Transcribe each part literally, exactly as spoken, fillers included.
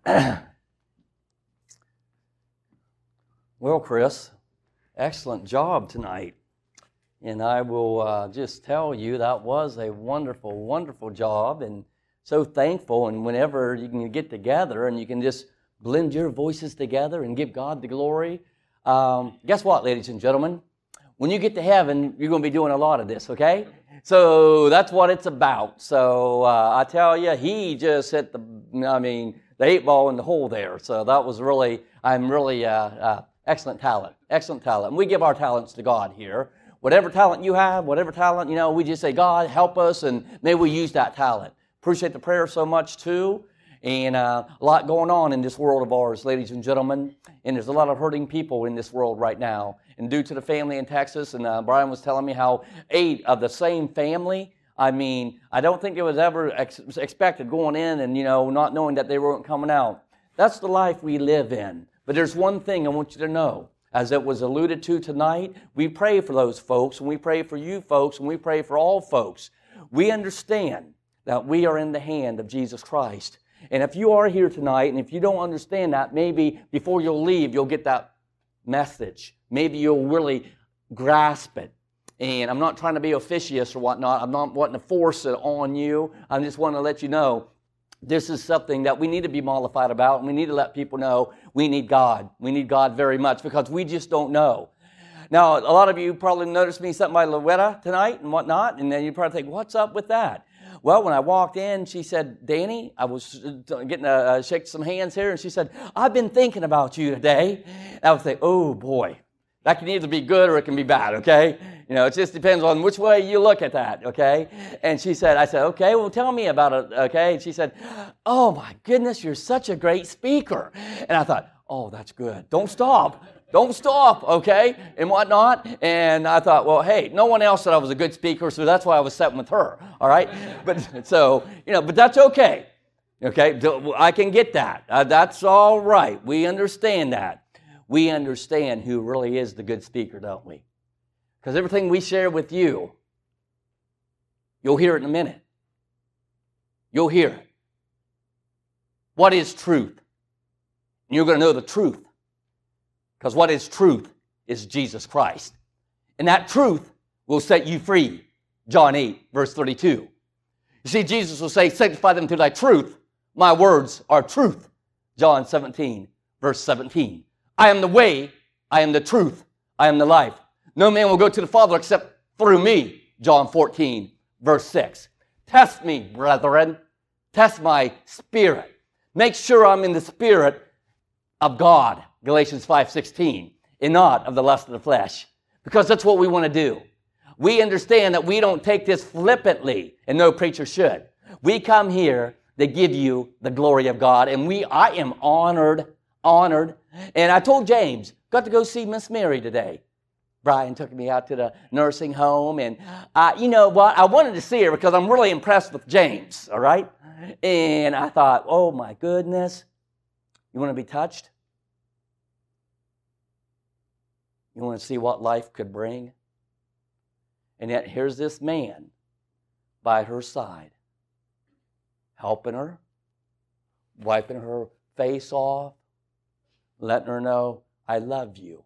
Well, Chris, excellent job tonight. And I will uh, just tell you that was a wonderful, wonderful job, and so thankful. And whenever you can get together and you can just blend your voices together and give God the glory, um, guess what, ladies and gentlemen? When you get to heaven, you're going to be doing a lot of this, okay? So that's what it's about. So uh, I tell you, he just hit the, I mean, the eight ball in the hole there. So that was really, I'm really uh, uh, excellent talent, excellent talent. And we give our talents to God here. Whatever talent you have, whatever talent, you know, we just say, God, help us, and may we use that talent. Appreciate the prayer so much, too. And uh, a lot going on in this world of ours, ladies and gentlemen. And there's a lot of hurting people in this world right now. And due to the family in Texas, and uh, Brian was telling me how eight of the same family, I mean, I don't think it was ever ex- expected going in and, you know, not knowing that they weren't coming out. That's the life we live in. But there's one thing I want you to know. As it was alluded to tonight, we pray for those folks, and we pray for you folks, and we pray for all folks. We understand that we are in the hand of Jesus Christ. And if you are here tonight, and if you don't understand that, maybe before you'll leave, you'll get that message. Maybe you'll really grasp it. And I'm not trying to be officious or whatnot. I'm not wanting to force it on you. I just want to let you know this is something that we need to be mollified about, and we need to let people know we need God. We need God very much because we just don't know. Now, a lot of you probably noticed me something by Loretta tonight and whatnot, and then you probably think, what's up with that? Well, when I walked in, she said, Danny, I was getting a, uh, shake some hands here, and she said, I've been thinking about you today. And I would say, oh boy, that can either be good or it can be bad, okay? You know, it just depends on which way you look at that, okay? And she said, I said, okay, well, tell me about it, okay? And she said, oh my goodness, you're such a great speaker. And I thought, oh, that's good. Don't stop. Don't stop, okay? And whatnot. And I thought, well, hey, no one else said I was a good speaker, so that's why I was sitting with her, all right? But so, you know, but that's okay, okay? I can get that. Uh, that's all right. We understand that. We understand who really is the good speaker, don't we? Because everything we share with you, you'll hear it in a minute. You'll hear it. What is truth? And you're going to know the truth. Because what is truth is Jesus Christ. And that truth will set you free. John eight, verse thirty-two. You see, Jesus will say, sanctify them through thy truth. My words are truth. John seventeen, verse seventeen. I am the way, I am the truth, I am the life. No man will go to the Father except through me. John fourteen, verse six. Test me, brethren. Test my spirit. Make sure I'm in the spirit of God. Galatians five sixteen. And not of the lust of the flesh. Because that's what we want to do. We understand that we don't take this flippantly, and no preacher should. We come here to give you the glory of God, and we, I am honored, honored. And I told James, got to go see Miss Mary today. Brian took me out to the nursing home, and uh, you know what? I wanted to see her because I'm really impressed with James, all right? And I thought, oh my goodness, you want to be touched? You want to see what life could bring? And yet here's this man by her side, helping her, wiping her face off, letting her know, I love you.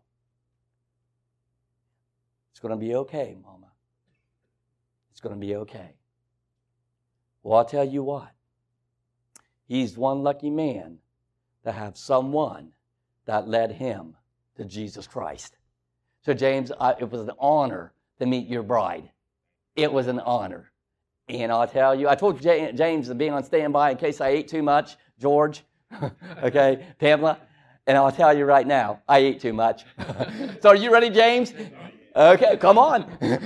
It's going to be okay, Mama. It's going to be okay. Well, I'll tell you what. He's one lucky man to have someone that led him to Jesus Christ. So, James, I, it was an honor to meet your bride. It was an honor. And I'll tell you, I told J- James to be on standby in case I ate too much, George, okay, Pamela, and I'll tell you right now, I ate too much. So are you ready, James? Okay, come on.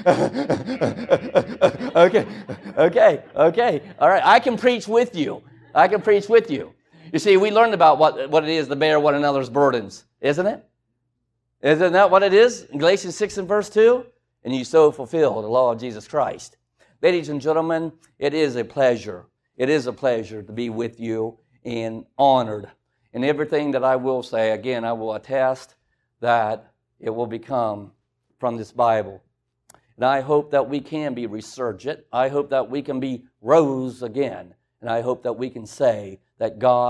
okay, okay, okay. All right, I can preach with you. I can preach with you. You see, we learned about what, what it is to bear one another's burdens, isn't it? Isn't that what it is? In Galatians six and verse two? And you so fulfill the law of Jesus Christ. Ladies and gentlemen, it is a pleasure. It is a pleasure to be with you and honored. And everything that I will say, again, I will attest that it will become from this Bible. And I hope that we can be resurgent. I hope that we can be rose again. And I hope that we can say that God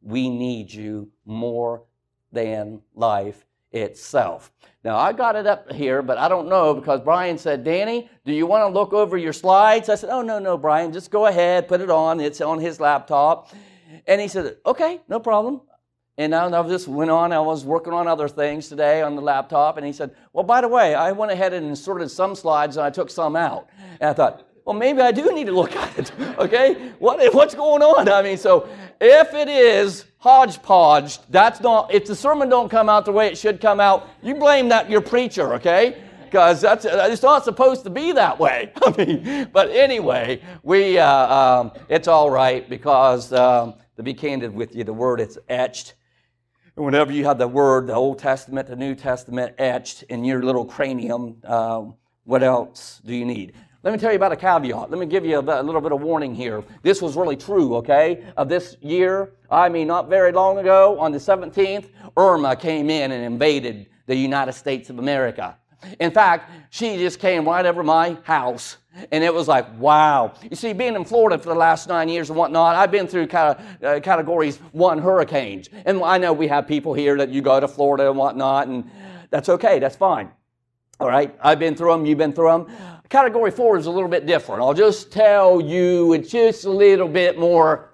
We need you more than life itself. Now, I got it up here, but I don't know, because Brian said, Danny, do you want to look over your slides? I said, oh, no, no, Brian, just go ahead, put it on. It's on his laptop. And he said, okay, no problem. And I, I just went on. I was working on other things today on the laptop. And he said, well, by the way, I went ahead and inserted some slides, and I took some out. And I thought, well, maybe I do need to look at it, okay? What, what's going on? I mean, so if it is hodgepodge, that's not, if the sermon don't come out the way it should come out, you blame that your preacher, okay? Because that's, it's not supposed to be that way. I mean, but anyway, we, uh, um, it's all right, because um, to be candid with you, the word, it's etched. And whenever you have the word, the Old Testament, the New Testament etched in your little cranium, uh, what else do you need? Let me tell you about a caveat. Let me give you a, a little bit of warning here. This was really true, okay, of this year. I mean, not very long ago, on the seventeenth, Irma came in and invaded the United States of America. In fact, she just came right over my house, and it was like, wow. You see, being in Florida for the last nine years and whatnot, I've been through kind of, uh, categories one hurricanes. And I know we have people here that you go to Florida and whatnot, and that's okay, that's fine. All right, I've been through them, you've been through them. Category four is a little bit different. I'll just tell you, it's just a little bit more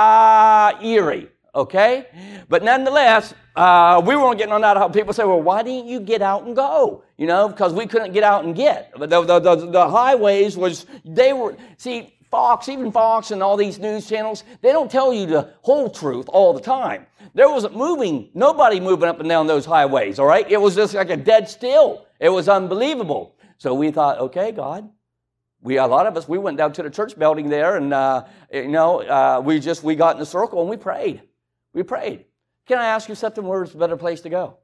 uh, eerie, okay? But nonetheless, uh, we weren't getting on that. How people say, well, why didn't you get out and go? You know, because we couldn't get out and get. But the, the, the, the highways was, they were, see, Fox, even Fox and all these news channels, they don't tell you the whole truth all the time. There wasn't moving, nobody moving up and down those highways, all right? It was just like a dead still. It was unbelievable. So we thought, okay, God, we a lot of us, we went down to the church building there, and uh, you know, uh, we just we got in a circle and we prayed. We prayed. Can I ask you something? Where's a better place to go?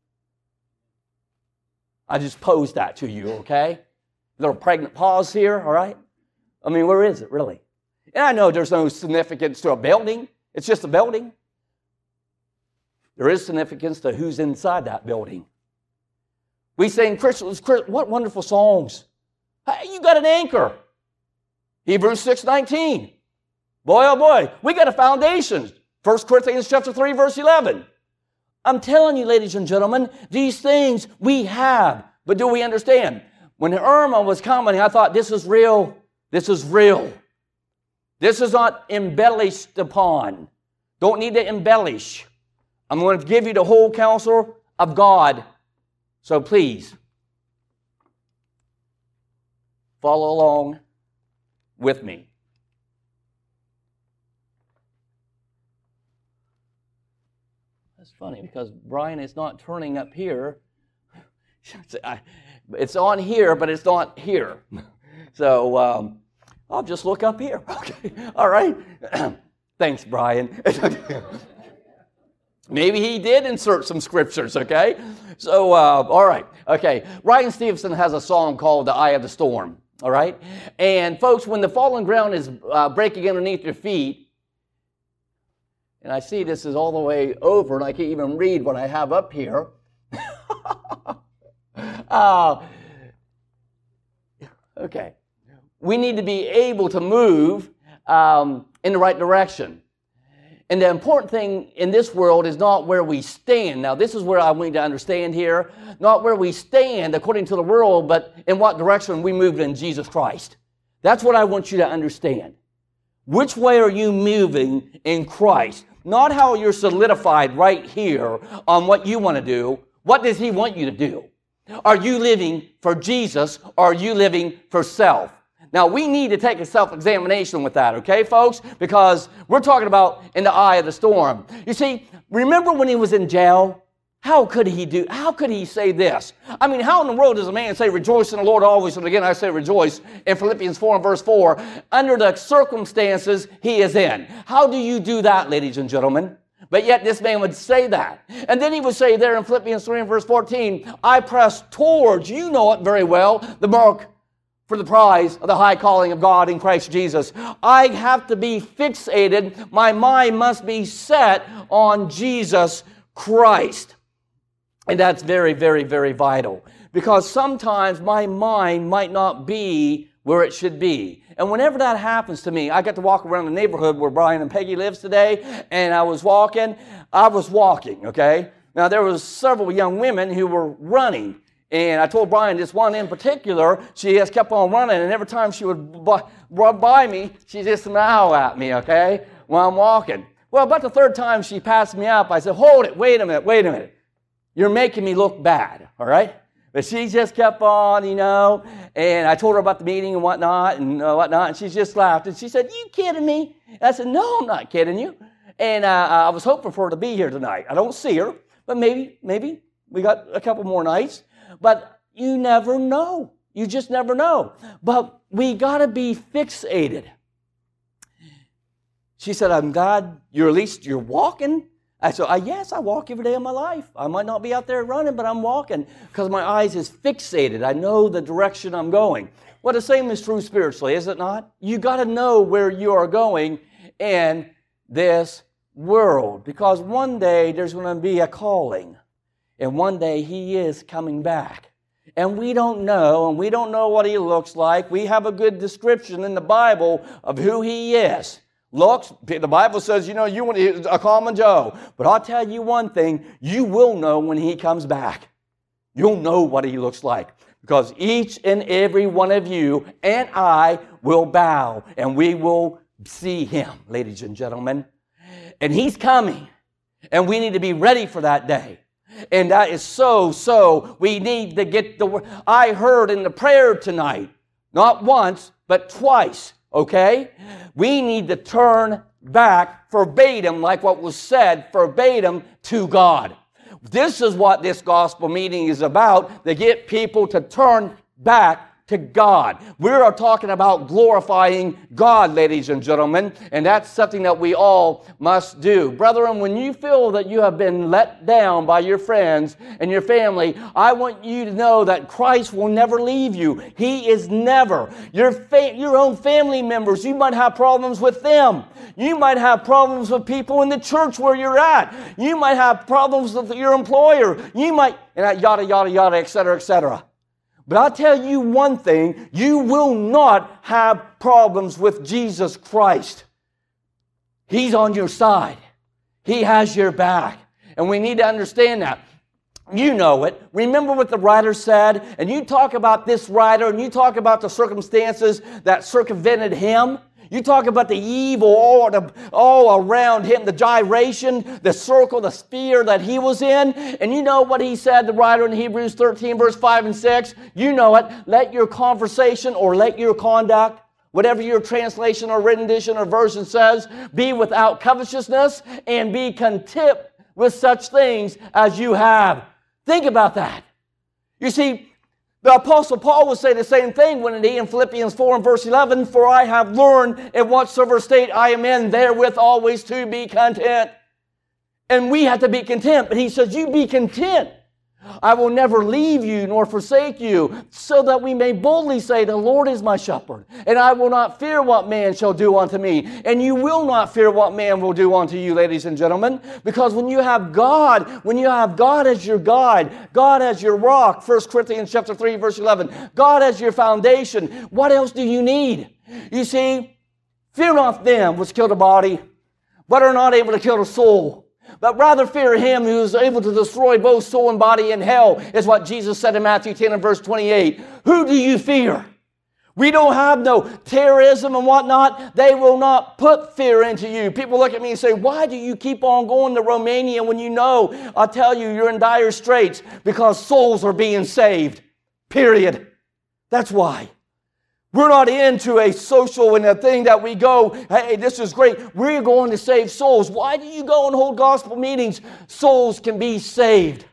I just posed that to you, okay? A little pregnant pause here, all right? I mean, where is it really? And I know there's no significance to a building. It's just a building. There is significance to who's inside that building. We sing, Christians, what wonderful songs. Hey, you got an anchor. Hebrews six nineteen. Boy, oh boy, we got a foundation. First Corinthians chapter three, verse eleven. I'm telling you, ladies and gentlemen, these things we have. But do we understand? When Irma was coming, I thought, this is real. This is real. This is not embellished upon. Don't need to embellish. I'm going to give you the whole counsel of God. So please, follow along with me. That's funny, because Brian is not turning up here. It's on here, but it's not here. So um, I'll just look up here. Okay, all right. Thanks, Brian. Maybe he did insert some scriptures, okay? So, uh, all right, okay. Ryan Stevenson has a song called The Eye of the Storm, all right? And folks, when the fallen ground is uh, breaking underneath your feet, and I see this is all the way over, and I can't even read what I have up here. uh, okay. We need to be able to move um, in the right direction. And the important thing in this world is not where we stand. Now, this is where I want you to understand here. Not where we stand according to the world, but in what direction we move in Jesus Christ. That's what I want you to understand. Which way are you moving in Christ? Not how you're solidified right here on what you want to do. What does He want you to do? Are you living for Jesus, or are you living for self? Now, we need to take a self-examination with that, okay, folks? Because we're talking about in the eye of the storm. You see, remember when he was in jail? How could he do, how could he say this? I mean, how in the world does a man say, rejoice in the Lord always, and again I say rejoice, in Philippians four and verse four, under the circumstances he is in? How do you do that, ladies and gentlemen? But yet this man would say that. And then he would say there in Philippians three and verse fourteen, I press towards, you know it very well, the mark for the prize of the high calling of God in Christ Jesus. I have to be fixated. My mind must be set on Jesus Christ. And that's very, very, very vital. Because sometimes my mind might not be where it should be. And whenever that happens to me, I got to walk around the neighborhood where Brian and Peggy lives today, and I was walking, I was walking, okay? Now, there was several young women who were running, and I told Brian this one in particular, she just kept on running, and every time she would b- run by me, she just smiled at me, okay, while I'm walking. Well, about the third time she passed me up, I said, hold it, wait a minute, wait a minute. You're making me look bad, all right? But she just kept on, you know, and I told her about the meeting and whatnot and uh, whatnot, and she just laughed. And she said, you kidding me? And I said, no, I'm not kidding you. And uh, I was hoping for her to be here tonight. I don't see her, but maybe, maybe we got a couple more nights. But you never know. You just never know. But we got to be fixated. She said, I'm glad you're at least you're walking. I said, uh, yes, I walk every day of my life. I might not be out there running, but I'm walking because my eyes is fixated. I know the direction I'm going. Well, the same is true spiritually, is it not? You got to know where you are going in this world, because one day there's going to be a calling, and one day He is coming back. And we don't know, and we don't know what He looks like. We have a good description in the Bible of who He is. Looks, the Bible says, you know, you want a common Joe. But I'll tell you one thing, you will know when He comes back. You'll know what He looks like. Because each and every one of you and I will bow and we will see Him, ladies and gentlemen. And He's coming. And we need to be ready for that day. And that is so, so we need to get the word. I heard in the prayer tonight, not once, but twice. Okay? We need to turn back verbatim, like what was said, verbatim to God. This is what this gospel meeting is about, to get people to turn back to God. We are talking about glorifying God, ladies and gentlemen, and that's something that we all must do. Brethren, when you feel that you have been let down by your friends and your family, I want you to know that Christ will never leave you. He is never. Your, fa- your own family members, you might have problems with them. You might have problems with people in the church where you're at. You might have problems with your employer. You might, and yada, yada, yada, et cetera, et cetera. But I'll tell you one thing, you will not have problems with Jesus Christ. He's on your side. He has your back. And we need to understand that. You know it. Remember what the writer said? And you talk about this writer, and you talk about the circumstances that circumvented him. You talk about the evil all, the, all around him, the gyration, the circle, the sphere that he was in. And you know what he said, the writer in Hebrews thirteen, verse five and six? You know it. Let your conversation or let your conduct, whatever your translation or rendition or version says, be without covetousness and be content with such things as you have. Think about that. You see, the Apostle Paul would say the same thing when he in Philippians four and verse eleven, for I have learned in whatsoever state I am in, therewith always to be content. And we have to be content. But he says, you be content. I will never leave you nor forsake you, so that we may boldly say, the Lord is my shepherd, and I will not fear what man shall do unto me. And you will not fear what man will do unto you, ladies and gentlemen, because when you have God, when you have God as your guide, God as your rock, First Corinthians chapter three, verse eleven, God as your foundation, what else do you need? You see, fear not them which kill the body, but are not able to kill the soul. But rather fear Him who is able to destroy both soul and body in hell, is what Jesus said in Matthew ten and verse twenty-eight. Who do you fear? We don't have no terrorism and whatnot. They will not put fear into you. People look at me and say, why do you keep on going to Romania when you know, I'll tell you, you're in dire straits? Because souls are being saved. Period. That's why. We're not into a social and a thing that we go, hey, this is great. We're going to save souls. Why do you go and hold gospel meetings? Souls can be saved.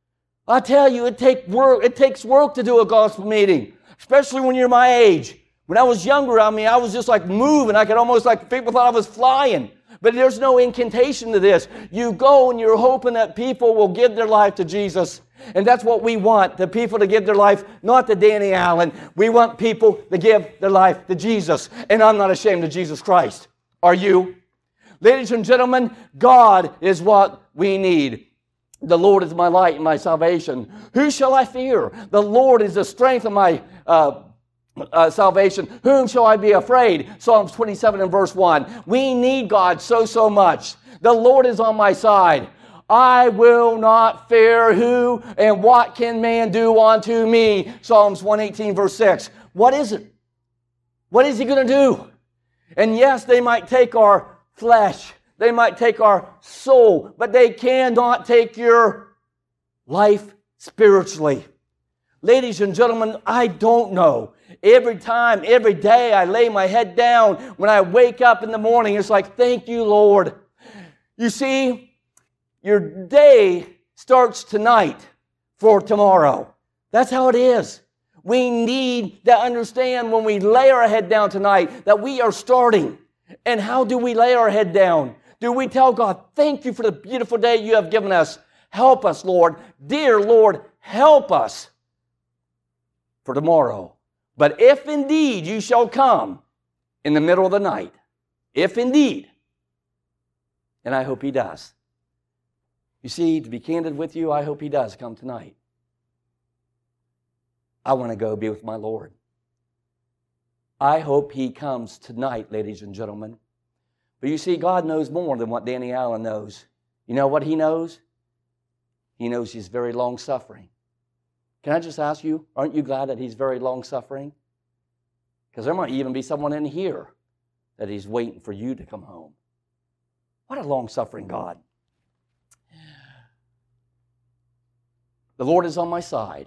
I tell you, it take work. It takes work to do a gospel meeting, especially when you're my age. When I was younger, I mean, I was just like moving. I could almost like, people thought I was flying. But there's no incantation to this. You go and you're hoping that people will give their life to Jesus. And that's what we want, the people to give their life, not to Danny Allen. We want people to give their life to Jesus. And I'm not ashamed of Jesus Christ. Are you? Ladies and gentlemen, God is what we need. The Lord is my light and my salvation. Who shall I fear? The Lord is the strength of my uh, uh, salvation, whom shall I be afraid? Psalms twenty-seven and verse one. We need God so, so much. The Lord is on my side. I will not fear who and what can man do unto me? Psalms one eighteen verse six. What is it? What is he going to do? And yes, they might take our flesh. They might take our soul, but they cannot take your life spiritually. Ladies and gentlemen, I don't know. Every time, every day I lay my head down, when I wake up in the morning, it's like, thank you, Lord. You see, your day starts tonight for tomorrow. That's how it is. We need to understand when we lay our head down tonight that we are starting. And how do we lay our head down? Do we tell God, thank you for the beautiful day you have given us. Help us, Lord. Dear Lord, help us for tomorrow. But if indeed you shall come in the middle of the night, if indeed, and I hope he does. You see, to be candid with you, I hope he does come tonight. I want to go be with my Lord. I hope he comes tonight, ladies and gentlemen. But you see, God knows more than what Danny Allen knows. You know what he knows? He knows he's very long-suffering. Can I just ask you, aren't you glad that he's very long-suffering? Because there might even be someone in here that he's waiting for you to come home. What a long-suffering God. The Lord is on my side.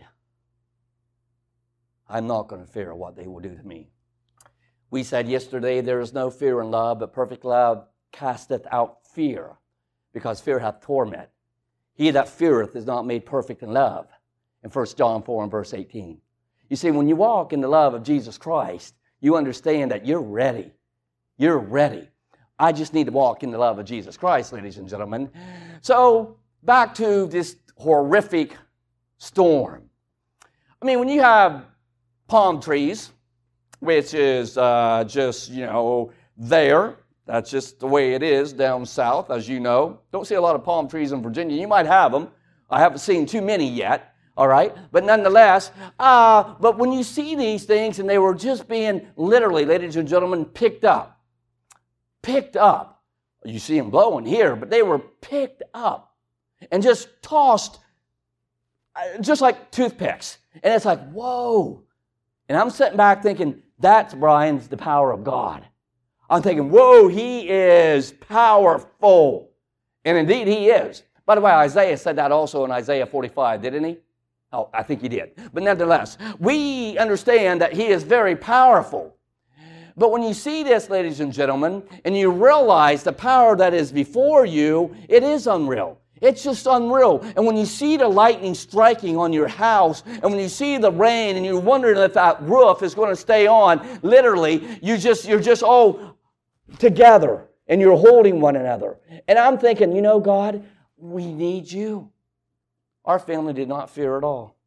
I'm not going to fear what they will do to me. We said yesterday, there is no fear in love, but perfect love casteth out fear, because fear hath torment. He that feareth is not made perfect in love. In First John four and verse eighteen. You see, when you walk in the love of Jesus Christ, you understand that you're ready. You're ready. I just need to walk in the love of Jesus Christ, ladies and gentlemen. So, back to this horrific storm. I mean, when you have palm trees, which is uh, just, you know, there. That's just the way it is down south, as you know. Don't see a lot of palm trees in Virginia. You might have them. I haven't seen too many yet, all right? But nonetheless, uh, but when you see these things, and they were just being literally, ladies and gentlemen, picked up. Picked up. You see them blowing here, but they were picked up and just tossed just like toothpicks. And it's like, whoa. And I'm sitting back thinking, that's, Brian's the power of God. I'm thinking, whoa, he is powerful. And indeed he is. By the way, Isaiah said that also in Isaiah forty-five, didn't he? Oh, I think he did. But nevertheless, we understand that he is very powerful. But when you see this, ladies and gentlemen, and you realize the power that is before you, it is unreal. It's just unreal. And when you see the lightning striking on your house, and when you see the rain, and you're wondering if that roof is going to stay on, literally, you just, you're just all together, and you're holding one another. And I'm thinking, you know, God, we need you. Our family did not fear at all.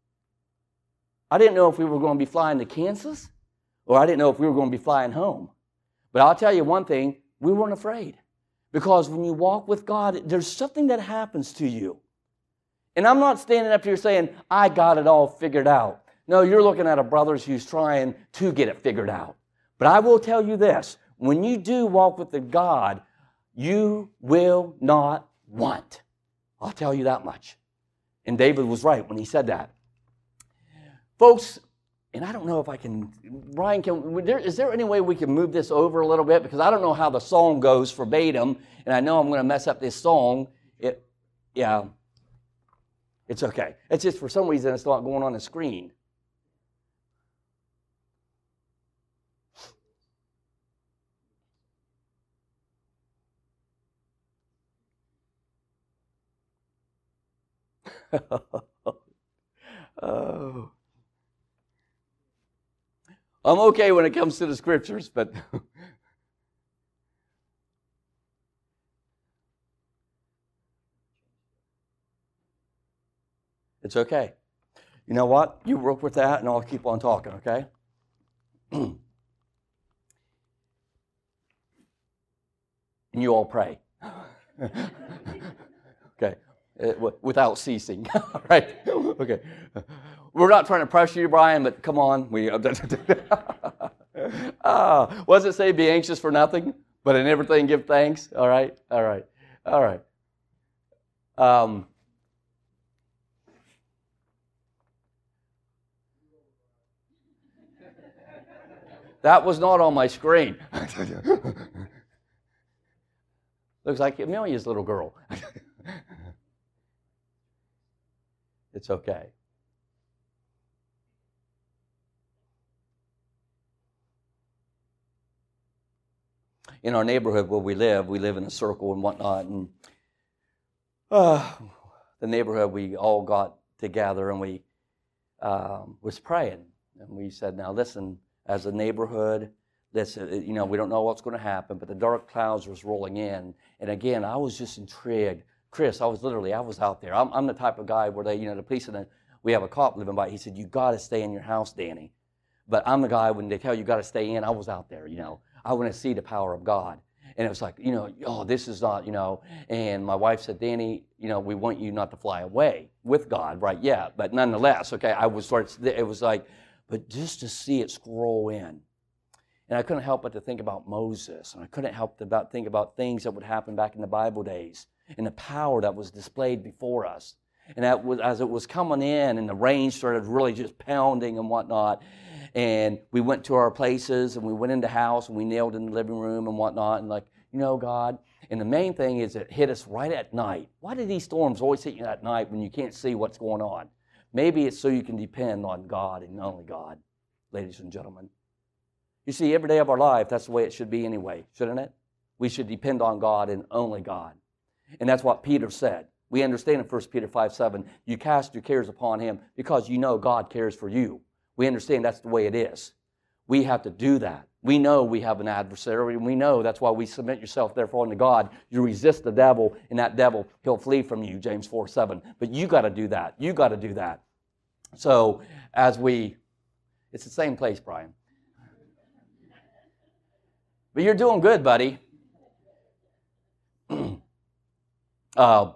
I didn't know if we were going to be flying to Kansas, or I didn't know if we were going to be flying home. But I'll tell you one thing, we weren't afraid. Because when you walk with God, there's something that happens to you. And I'm not standing up here saying, I got it all figured out. No, you're looking at a brother who's trying to get it figured out. But I will tell you this, when you do walk with the God, you will not want. I'll tell you that much. And David was right when he said that. Folks, and I don't know if I can, Brian, can, is there any way we can move this over a little bit? Because I don't know how the song goes verbatim, and I know I'm going to mess up this song. It, yeah, it's okay. It's just for some reason it's not going on the screen. Oh. I'm okay when it comes to the scriptures, but it's okay. You know what? You work with that, and I'll keep on talking, okay? And you all pray. Okay. Uh, without ceasing. All right. Okay. we're not trying to pressure you, Brian, but come on. We, uh, what does it say? Be anxious for nothing, but in everything give thanks. All right, all right, all right. Um, that was not on my screen. Looks like Amelia's little girl. It's okay. In our neighborhood where we live, we live in a circle and whatnot, and uh, the neighborhood, we all got together and we um, was praying, and we said, now listen, as a neighborhood, listen, you know, we don't know what's going to happen, but the dark clouds was rolling in, and again, I was just intrigued. Chris, I was literally, I was out there. I'm, I'm the type of guy where they, you know, the police, and we have a cop living by, he said, you got to stay in your house, Danny. But I'm the guy, when they tell you got to stay in, I was out there, you know. I want to see the power of God. And it was like, you know, oh, this is not, you know. And my wife said, Danny, you know, we want you not to fly away with God, right? Yeah, but nonetheless, okay, I was sort of, it was like, but just to see it scroll in. And I couldn't help but to think about Moses. And I couldn't help but think about things that would happen back in the Bible days and the power that was displayed before us. And that was, as it was coming in and the rain started really just pounding and whatnot, and we went to our places and we went into the house and we nailed in the living room and whatnot, and like, you know, God, and the main thing is it hit us right at night. Why do these storms always hit you at night when you can't see what's going on? Maybe it's so you can depend on God and only God, ladies and gentlemen. You see, every day of our life, that's the way it should be anyway, shouldn't it? We should depend on God and only God. And that's what Peter said. We understand in First Peter five seven, you cast your cares upon him because you know God cares for you. We understand that's the way it is. We have to do that. We know we have an adversary, and we know that's why we submit yourself, therefore, unto God. You resist the devil, and that devil, he'll flee from you, James four seven. But you got to do that. You got to do that. So, as we, it's the same place, Brian. But you're doing good, buddy. uh,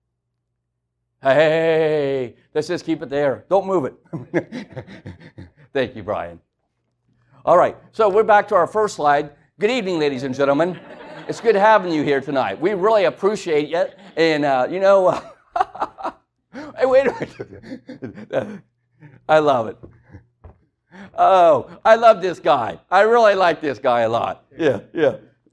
hey, let's just keep it there. Don't move it. Thank you, Brian. All right, so we're back to our first slide. Good evening, ladies and gentlemen. It's good having you here tonight. We really appreciate you. And, uh, you know, uh, hey, wait a minute. I love it. Oh, I love this guy. I really like this guy a lot. Yeah, yeah.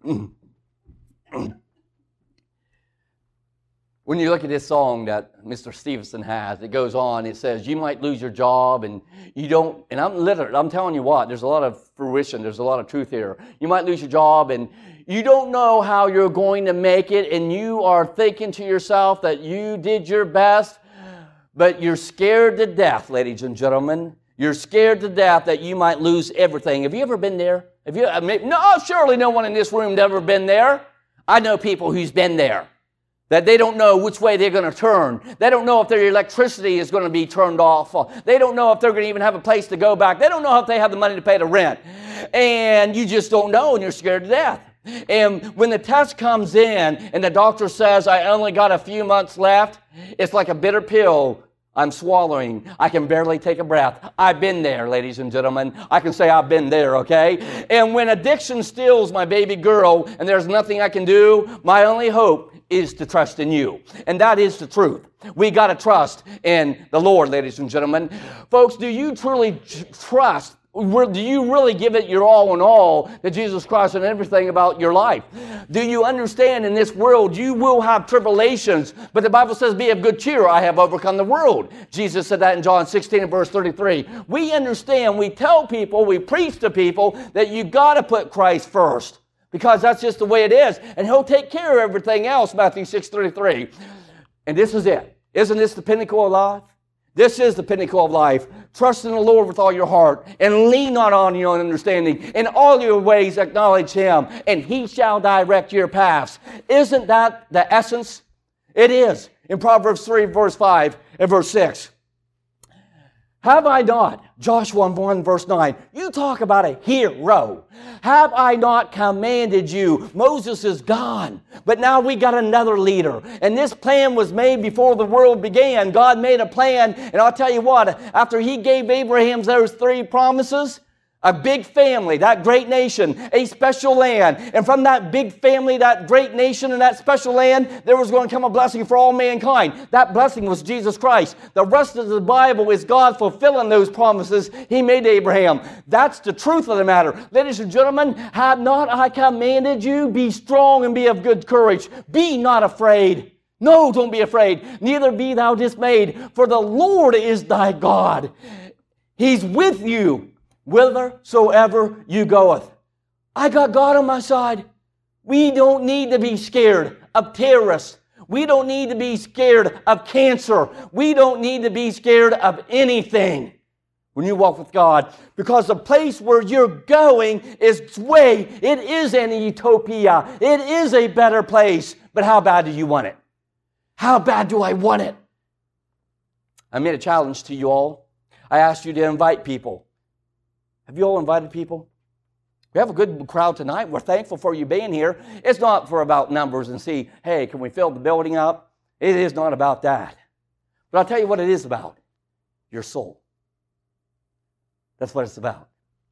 When you look at this song that Mister Stevenson has, it goes on, it says, you might lose your job and you don't, and I'm literally, I'm telling you what, there's a lot of fruition, there's a lot of truth here. You might lose your job and you don't know how you're going to make it, and you are thinking to yourself that you did your best, but you're scared to death, ladies and gentlemen. You're scared to death that you might lose everything. Have you ever been there? Have you? I mean, no, surely no one in this room has ever been there. I know people who's been there. That they don't know which way they're going to turn. They don't know if their electricity is going to be turned off. They don't know if they're going to even have a place to go back. They don't know if they have the money to pay the rent. And you just don't know, and you're scared to death. And when the test comes in and the doctor says, I only got a few months left, it's like a bitter pill I'm swallowing. I can barely take a breath. I've been there, ladies and gentlemen. I can say I've been there, okay? And when addiction steals my baby girl and there's nothing I can do, my only hope is to trust in you. And that is the truth. We got to trust in the Lord, ladies and gentlemen. Folks, do you truly trust? Do you really give it your all in all to Jesus Christ and everything about your life? Do you understand in this world you will have tribulations, but the Bible says, be of good cheer, I have overcome the world. Jesus said that in John sixteen and verse thirty-three. We understand, we tell people, we preach to people that you got to put Christ first because that's just the way it is. And He'll take care of everything else, Matthew six thirty-three. And this is it. Isn't this the pinnacle of life? This is the pinnacle of life. Trust in the Lord with all your heart and lean not on your own understanding. In all your ways acknowledge Him and He shall direct your paths. Isn't that the essence? It is. In Proverbs three, verse five and verse six. Have I not, Joshua one verse nine, you talk about a hero. Have I not commanded you? Moses is gone, but now we got another leader. And this plan was made before the world began. God made a plan, and I'll tell you what, after He gave Abraham those three promises, a big family, that great nation, a special land. And from that big family, that great nation, and that special land, there was going to come a blessing for all mankind. That blessing was Jesus Christ. The rest of the Bible is God fulfilling those promises He made to Abraham. That's the truth of the matter. Ladies and gentlemen, have not I commanded you? Be strong and be of good courage. Be not afraid. No, don't be afraid. Neither be thou dismayed, for the Lord is thy God. He's with you whithersoever you goeth. I got God on my side. We don't need to be scared of terrorists. We don't need to be scared of cancer. We don't need to be scared of anything when you walk with God, because the place where you're going is way, it is an utopia. It is a better place. But how bad do you want it? How bad do I want it? I made a challenge to you all. I asked you to invite people. Have you all invited people? We have a good crowd tonight. We're thankful for you being here. It's not for about numbers and see, hey, can we fill the building up? It is not about that. But I'll tell you what it is about. Your soul. That's what it's about.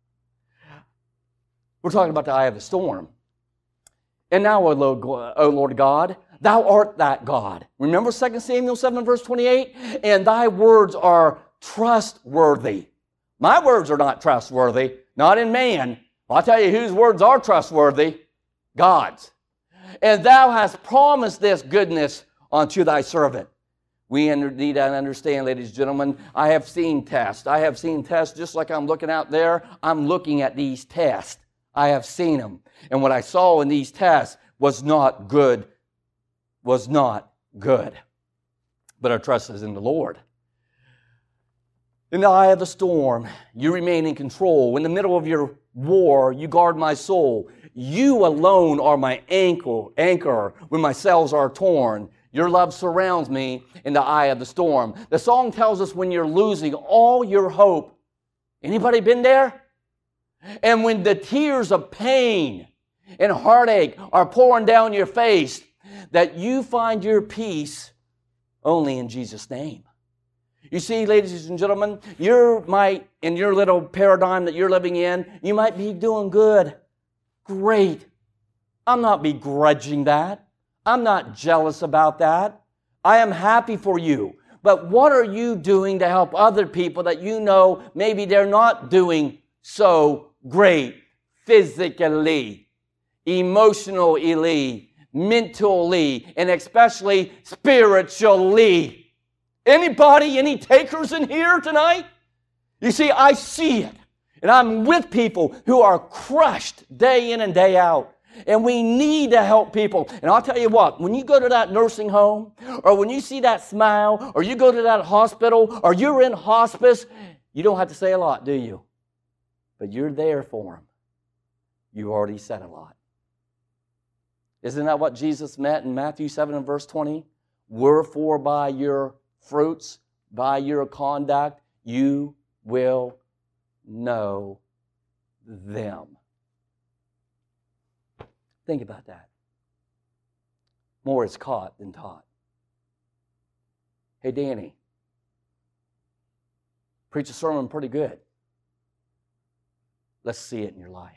We're talking about the eye of the storm. And now, O Lord God, Thou art that God. Remember Second Samuel seven verse twenty-eight? And Thy words are trustworthy. My words are not trustworthy, not in man. I'll tell you whose words are trustworthy. God's. And Thou hast promised this goodness unto Thy servant. We need to understand, ladies and gentlemen, I have seen tests. I have seen tests just like I'm looking out there. I'm looking at these tests. I have seen them. And what I saw in these tests was not good. Was not good. But our trust is in the Lord. In the eye of the storm, you remain in control. In the middle of your war, you guard my soul. You alone are my anchor, anchor when my sails are torn. Your love surrounds me in the eye of the storm. The song tells us when you're losing all your hope. Anybody been there? And when the tears of pain and heartache are pouring down your face, that you find your peace only in Jesus' name. You see, ladies and gentlemen, you might, in your little paradigm that you're living in, you might be doing good. Great. I'm not begrudging that. I'm not jealous about that. I am happy for you. But what are you doing to help other people that you know maybe they're not doing so great physically, emotionally, mentally, and especially spiritually? Anybody, any takers in here tonight? You see, I see it. And I'm with people who are crushed day in and day out. And we need to help people. And I'll tell you what, when you go to that nursing home, or when you see that smile, or you go to that hospital, or you're in hospice, you don't have to say a lot, do you? But you're there for them. You already said a lot. Isn't that what Jesus meant in Matthew seven and verse twenty? Wherefore by your fruits, by your conduct, you will know them. Think about that. More is caught than taught. Hey, Danny, preach a sermon pretty good. Let's see it in your life.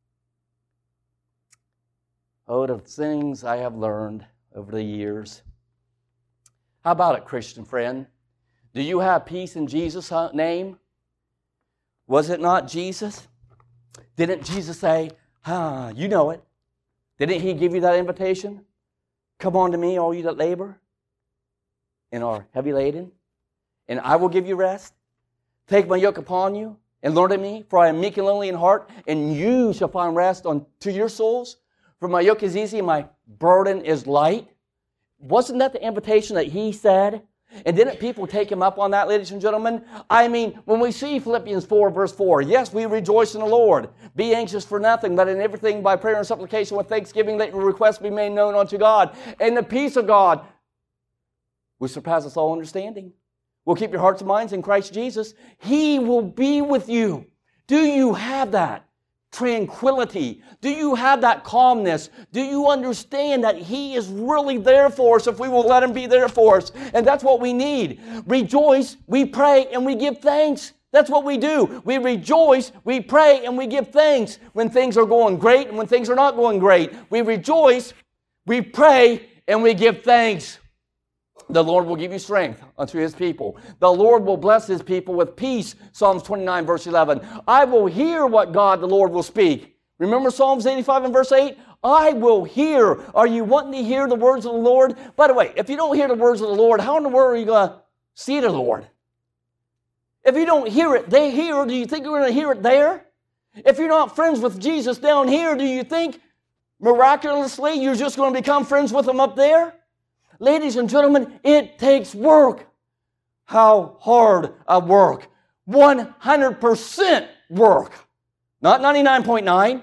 Oh, the things I have learned over the years. How about it, Christian friend? Do you have peace in Jesus' name? Was it not Jesus? Didn't Jesus say, ah, you know it. Didn't He give you that invitation? Come on to me, all you that labor and are heavy laden, and I will give you rest. Take my yoke upon you and learn of me, for I am meek and lowly in heart, and you shall find rest unto your souls. For my yoke is easy and my burden is light. Wasn't that the invitation that He said? And didn't people take Him up on that, ladies and gentlemen? I mean, when we see Philippians four, verse four, yes, we rejoice in the Lord. Be anxious for nothing, but in everything by prayer and supplication with thanksgiving, let your requests be made known unto God. And the peace of God, which surpasses all understanding, will keep your hearts and minds in Christ Jesus. He will be with you. Do you have that tranquility? Do you have that calmness? Do you understand that He is really there for us if we will let Him be there for us? And that's what we need. Rejoice, we pray, and we give thanks. That's what we do. We rejoice, we pray, and we give thanks when things are going great and when things are not going great. We rejoice, we pray, and we give thanks. The Lord will give you strength unto His people. The Lord will bless His people with peace. Psalms twenty-nine, verse eleven. I will hear what God the Lord will speak. Remember Psalms eighty-five and verse eight? I will hear. Are you wanting to hear the words of the Lord? By the way, if you don't hear the words of the Lord, how in the world are you going to see the Lord? If you don't hear it they here, do you think you're going to hear it there? If you're not friends with Jesus down here, do you think miraculously you're just going to become friends with Him up there? Ladies and gentlemen, it takes work. How hard a work. one hundred percent work. Not ninety-nine point nine.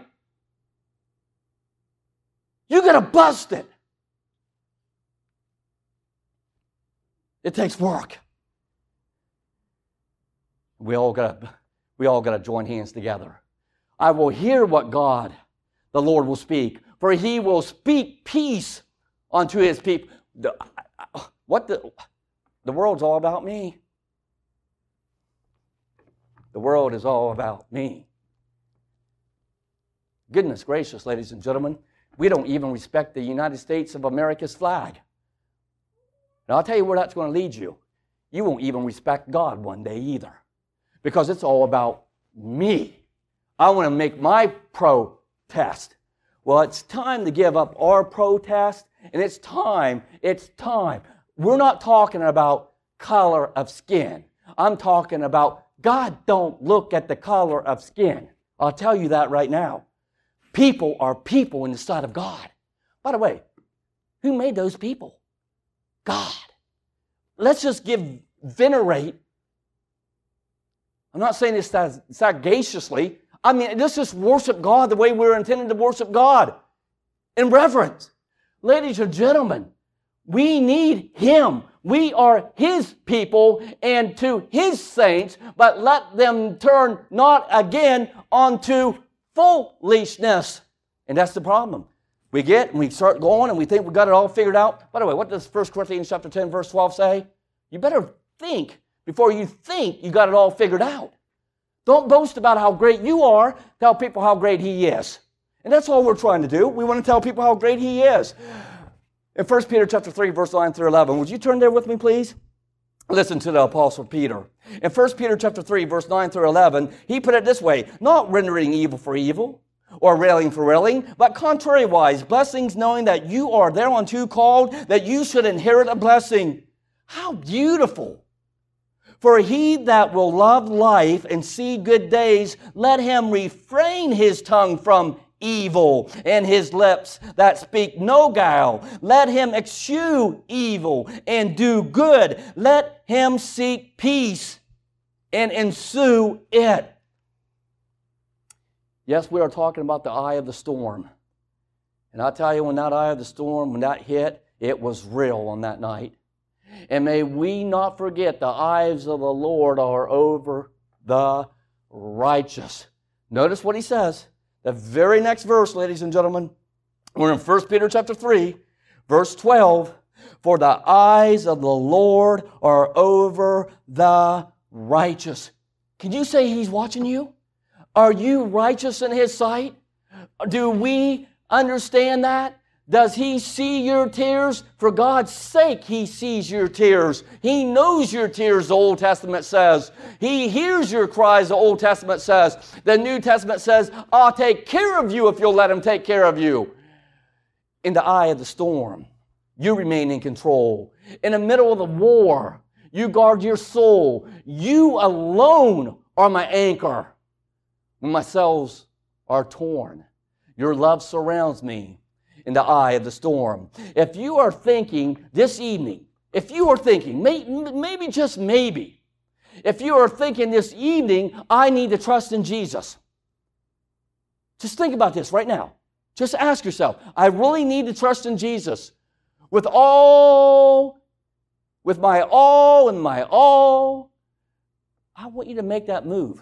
You got to bust it. It takes work. We all got to we all got to join hands together. I will hear what God, the Lord, will speak, for He will speak peace unto His people. The, what the, the world's all about me. The world is all about me. Goodness gracious, ladies and gentlemen, we don't even respect the United States of America's flag. Now, I'll tell you where that's going to lead you. You won't even respect God one day either, because it's all about me. I want to make my protest. Well, it's time to give up our protest. And it's time, it's time. We're not talking about color of skin. I'm talking about God don't look at the color of skin. I'll tell you that right now. People are people in the sight of God. By the way, who made those people? God. Let's just give, venerate. I'm not saying this sagaciously. I mean, let's just worship God the way we're intended to worship God. In reverence. Ladies and gentlemen, we need Him. We are His people and to His saints, but let them turn not again onto foolishness. And that's the problem. We get and we start going and we think we got it all figured out. By the way, what does First Corinthians chapter ten, verse twelve say? You better think before you think you got it all figured out. Don't boast about how great you are. Tell people how great He is. And that's all we're trying to do. We want to tell people how great He is. In First Peter chapter three, verse nine through eleven, would you turn there with me, please? Listen to the Apostle Peter. In First Peter chapter three, verse nine through eleven, he put it this way, not rendering evil for evil, or railing for railing, but contrariwise, blessings, knowing that you are thereunto called, that you should inherit a blessing. How beautiful! For he that will love life and see good days, let him refrain his tongue from evil, and his lips that speak no guile. Let him eschew evil and do good. Let him seek peace and ensue it. Yes, we are talking about the eye of the storm. And I tell you, when that eye of the storm, when that hit, it was real on that night. And may we not forget the eyes of the Lord are over the righteous. Notice what he says. The very next verse, ladies and gentlemen, we're in First Peter chapter three, verse twelve. For the eyes of the Lord are over the righteous. Can you say He's watching you? Are you righteous in His sight? Do we understand that? Does He see your tears? For God's sake, He sees your tears. He knows your tears, the Old Testament says. He hears your cries, the Old Testament says. The New Testament says, I'll take care of you if you'll let Him take care of you. In the eye of the storm, you remain in control. In the middle of the war, you guard your soul. You alone are my anchor. When my sails are torn, your love surrounds me. In the eye of the storm. If you are thinking this evening, if you are thinking, may, maybe just maybe, if you are thinking this evening, I need to trust in Jesus. Just think about this right now. Just ask yourself, I really need to trust in Jesus with all, with my all and my all, I want you to make that move.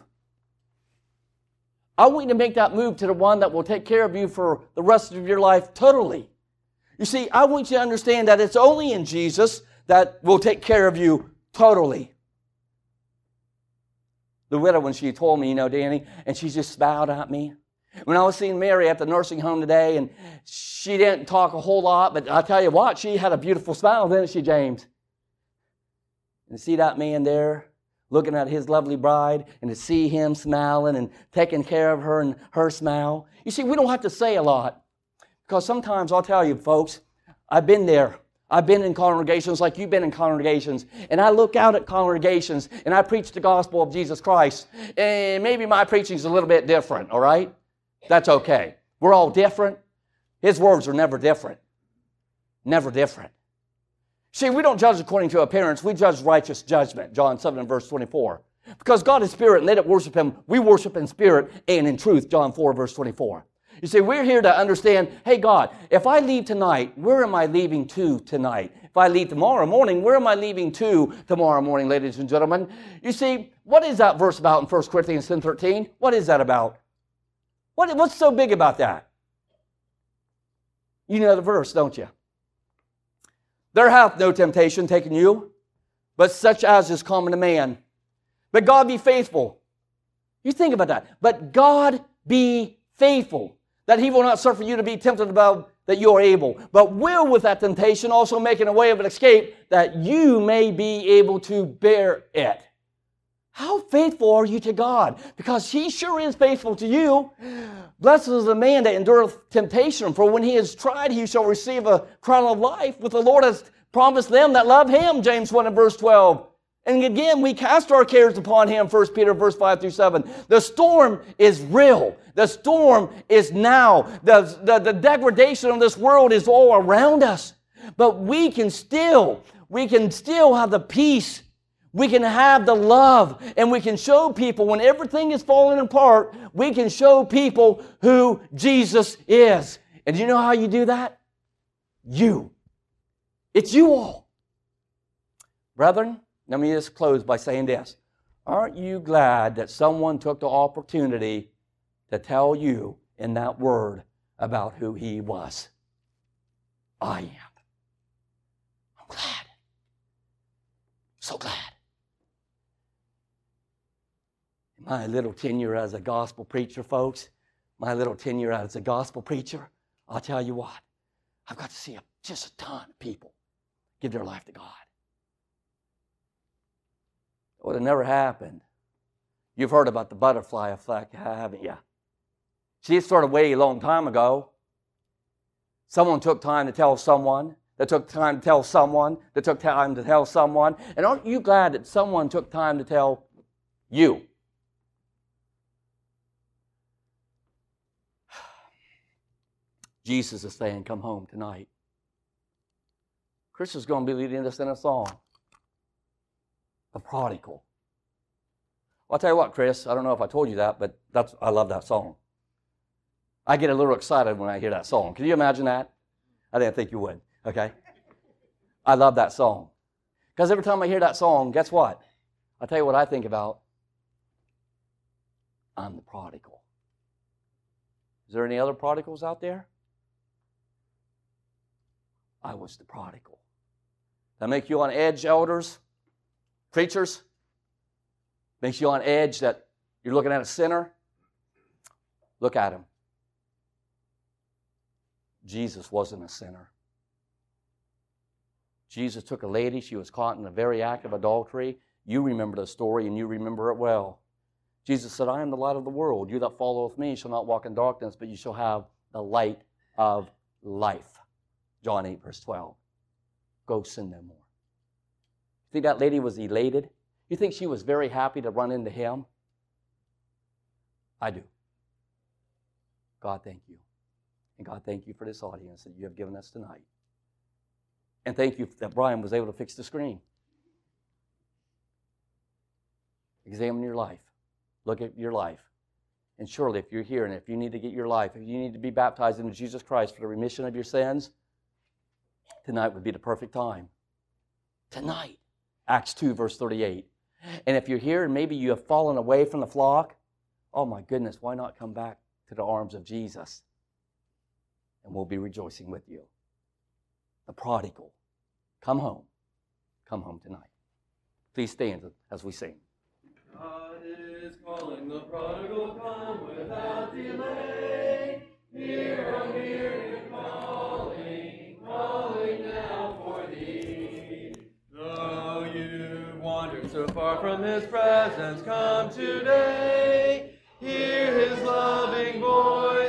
I want you to make that move to the one that will take care of you for the rest of your life totally. You see, I want you to understand that it's only in Jesus that will take care of you totally. The widow, when she told me, you know, Danny, and she just smiled at me. When I was seeing Mary at the nursing home today, and she didn't talk a whole lot, but I tell you what, she had a beautiful smile, didn't she, James? And to see that man there, looking at his lovely bride, and to see him smiling and taking care of her and her smile. You see, we don't have to say a lot, because sometimes, I'll tell you, folks, I've been there. I've been in congregations like you've been in congregations, and I look out at congregations, and I preach the gospel of Jesus Christ, and maybe my preaching is a little bit different, all right? That's okay. We're all different. His words are never different. Never different. See, we don't judge according to appearance. We judge righteous judgment. John seven and verse twenty-four. Because God is spirit, and they that worship Him, we worship in spirit and in truth. John four verse twenty-four. You see, we're here to understand, hey God, if I leave tonight, where am I leaving to tonight? If I leave tomorrow morning, where am I leaving to tomorrow morning, ladies and gentlemen? You see, what is that verse about in First Corinthians ten thirteen? What is that about? What, what's so big about that? You know the verse, don't you? There hath no temptation taken you, but such as is common to man. But God be faithful. You think about that. But God be faithful, that He will not suffer you to be tempted above that you are able, but will with that temptation also making a way of an escape, that you may be able to bear it. How faithful are you to God? Because He sure is faithful to you. Blessed is the man that endureth temptation, for when he is tried, he shall receive a crown of life, which the Lord has promised them that love Him, James one and verse twelve. And again, we cast our cares upon Him, First Peter verse five through seven. The storm is real. The storm is now. The, the, the degradation of this world is all around us. But we can still, we can still have the peace. We can have the love, and we can show people when everything is falling apart, we can show people who Jesus is. And do you know how you do that? You. It's you all. Brethren, let me just close by saying this. Aren't you glad that someone took the opportunity to tell you in that word about who He was? I am. I'm glad. So glad. My little tenure as a gospel preacher, folks, my little tenure as a gospel preacher, I'll tell you what, I've got to see a, just a ton of people give their life to God. It would have never happened. You've heard about the butterfly effect, haven't you? See, it started way a long time ago. Someone took time to tell someone, that took time to tell someone, that took time to tell someone. And aren't you glad that someone took time to tell you? Jesus is saying, come home tonight. Chris is going to be leading us in a song. The Prodigal. Well, I'll tell you what, Chris, I don't know if I told you that, but that's I love that song. I get a little excited when I hear that song. Can you imagine that? I didn't think you would, okay? I love that song. Because every time I hear that song, guess what? I'll tell you what I think about. I'm the prodigal. Is there any other prodigals out there? I was the prodigal. That make you on edge, elders, preachers? Makes you on edge that you're looking at a sinner? Look at him. Jesus wasn't a sinner. Jesus took a lady. She was caught in the very act of adultery. You remember the story, and you remember it well. Jesus said, I am the light of the world. You that followeth me shall not walk in darkness, but you shall have the light of life. John eight, verse twelve. Go sin no more. You think that lady was elated? You think she was very happy to run into Him? I do. God, thank you. And God, thank you for this audience that you have given us tonight. And thank you that Brian was able to fix the screen. Examine your life. Look at your life. And surely if you're here and if you need to get your life, if you need to be baptized into Jesus Christ for the remission of your sins, tonight would be the perfect time. tonight. Acts two, verse thirty-eight. And if you're here and maybe you have fallen away from the flock, oh my goodness, why not come back to the arms of Jesus? And we'll be rejoicing with you. The prodigal, come home. Come home tonight. Please stand as we sing. God is calling the prodigal, come without delay. Hear, oh, hear him calling, calling now for thee. Though you've wandered so far from his presence, come today. Hear his loving voice.